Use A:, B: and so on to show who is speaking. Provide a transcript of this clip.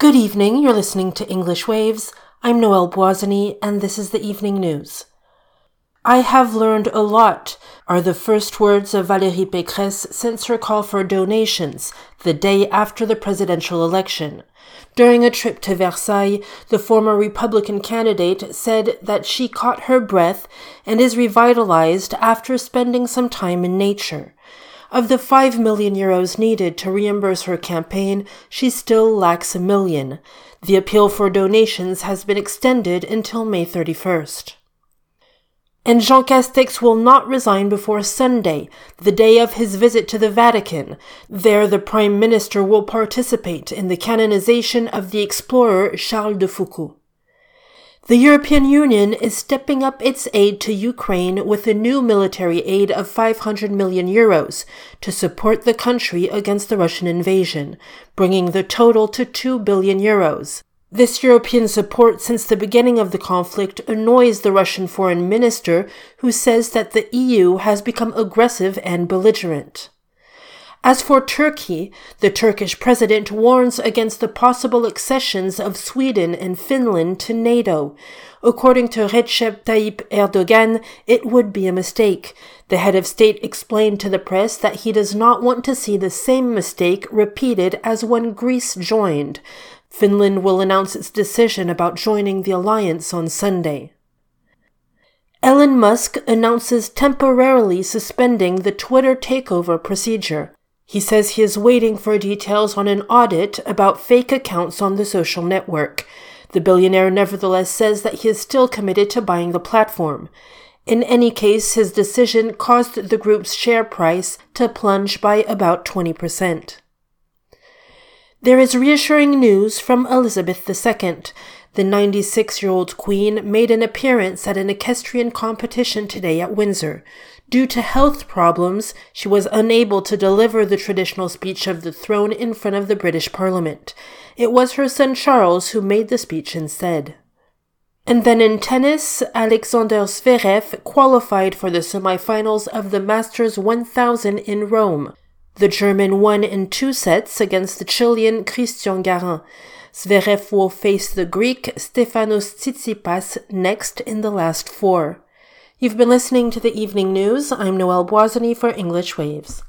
A: Good evening, you're listening to English Waves. I'm Noelle Boisany, and this is the evening news. I have learned a lot are the first words of Valérie Pécresse since her call for donations the day after the presidential election. During a trip to Versailles, the former Republican candidate said that she caught her breath and is revitalized after spending some time in nature. Of the 5 million euros needed to reimburse her campaign, she still lacks 1 million. The appeal for donations has been extended until May 31st. And Jean Castex will not resign before Sunday, the day of his visit to the Vatican. There, the Prime Minister will participate in the canonization of the explorer Charles de Foucauld. The European Union is stepping up its aid to Ukraine with a new military aid of 500 million euros to support the country against the Russian invasion, bringing the total to 2 billion euros. This European support since the beginning of the conflict annoys the Russian foreign minister, who says that the EU has become aggressive and belligerent. As for Turkey, the Turkish president warns against the possible accessions of Sweden and Finland to NATO. According to Recep Tayyip Erdogan, it would be a mistake. The head of state explained to the press that he does not want to see the same mistake repeated as when Greece joined. Finland will announce its decision about joining the alliance on Sunday. Elon Musk announces temporarily suspending the Twitter takeover procedure. He says he is waiting for details on an audit about fake accounts on the social network. The billionaire nevertheless says that he is still committed to buying the platform. In any case, his decision caused the group's share price to plunge by about 20%. There is reassuring news from Elizabeth II. The 96-year-old queen made an appearance at an equestrian competition today at Windsor. Due to health problems, she was unable to deliver the traditional speech of the throne in front of the British Parliament. It was her son Charles who made the speech instead. And then in tennis, Alexander Zverev qualified for the semifinals of the Masters 1000 in Rome. The German won in 2 sets against the Chilean Cristian Garin. Zverev will face the Greek Stefanos Tsitsipas next in the last 4. You've been listening to the evening news. I'm Noelle Boisany for English Waves.